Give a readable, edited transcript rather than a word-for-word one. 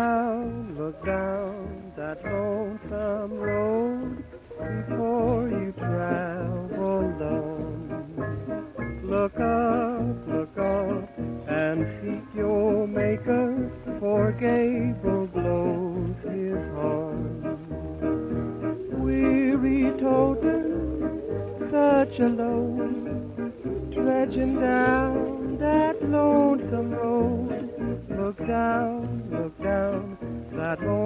look down that lonesome road before you travel alone. Look up, and seek your Maker, for Gabriel blows his horn. Weary toting, such a load, trudging down that lonesome road. Look down that